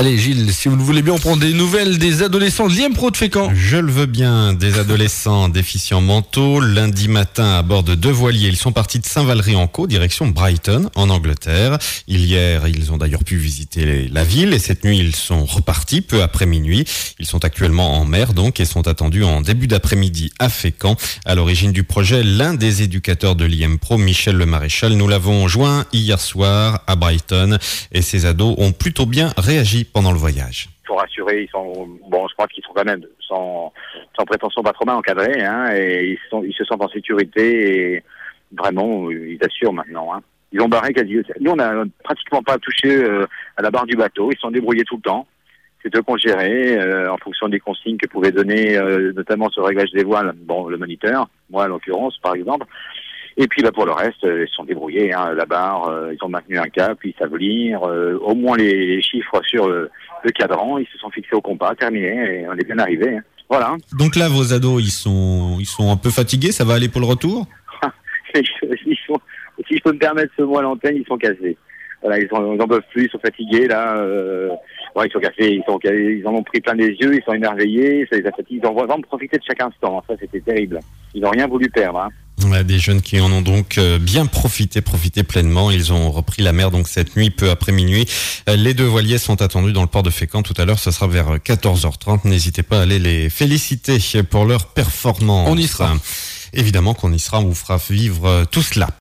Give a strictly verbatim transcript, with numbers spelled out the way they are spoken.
Allez Gilles, si vous le voulez bien, on prend des nouvelles des adolescents de l'I M Pro de Fécamp. Je le veux bien, des adolescents déficients mentaux, lundi matin à bord de deux voiliers. Ils sont partis de Saint-Valery-en-Caux, direction Brighton, en Angleterre. Hier, ils ont d'ailleurs pu visiter la ville et cette nuit, ils sont repartis peu après minuit. Ils sont actuellement en mer donc et sont attendus en début d'après-midi à Fécamp. À l'origine du projet, l'un des éducateurs de l'I M Pro, Michel Le Maréchal, nous l'avons joint hier soir à Brighton et ces ados ont plutôt bien réagi pendant le voyage. Il faut rassurer, ils sont, bon, je crois qu'ils sont quand même sans, sans prétention pas trop mal encadrés, hein, et ils, sont, ils se sentent en sécurité et vraiment, ils assurent maintenant, hein. Ils ont barré quasi, nous on n'a pratiquement pas touché euh, à la barre du bateau, ils sont débrouillés tout le temps. C'est eux qu'on gérait, euh, en fonction des consignes que pouvait donner, euh, notamment sur le réglage des voiles, bon, le moniteur, moi en l'occurrence, par exemple. Et puis, bah, pour le reste, euh, ils se sont débrouillés, hein, la barre, euh, ils ont maintenu un cap, ils savent lire, euh, au moins les, les chiffres sur le, le cadran, ils se sont fixés au compas, terminé, et on est bien arrivé, hein. Voilà. Donc là, vos ados, ils sont, ils sont un peu fatigués, ça va aller pour le retour? ils sont, si je peux me permettre ce mot à l'antenne, ils sont cassés. Voilà, ils n'en peuvent plus, ils sont fatigués, là, euh, ouais, ils sont cassés, ils, sont, ils en ont pris plein des yeux, ils sont émerveillés, ça les a fatigués, ils ont vraiment profité de chaque instant, ça c'était terrible. Ils n'ont rien voulu perdre, hein. Des jeunes qui en ont donc bien profité, profité pleinement. Ils ont repris la mer donc cette nuit, peu après minuit. Les deux voiliers sont attendus dans le port de Fécamp tout à l'heure. Ce sera vers quatorze heures trente. N'hésitez pas à aller les féliciter pour leur performance. On y sera. Évidemment qu'on y sera. On vous fera vivre tout cela.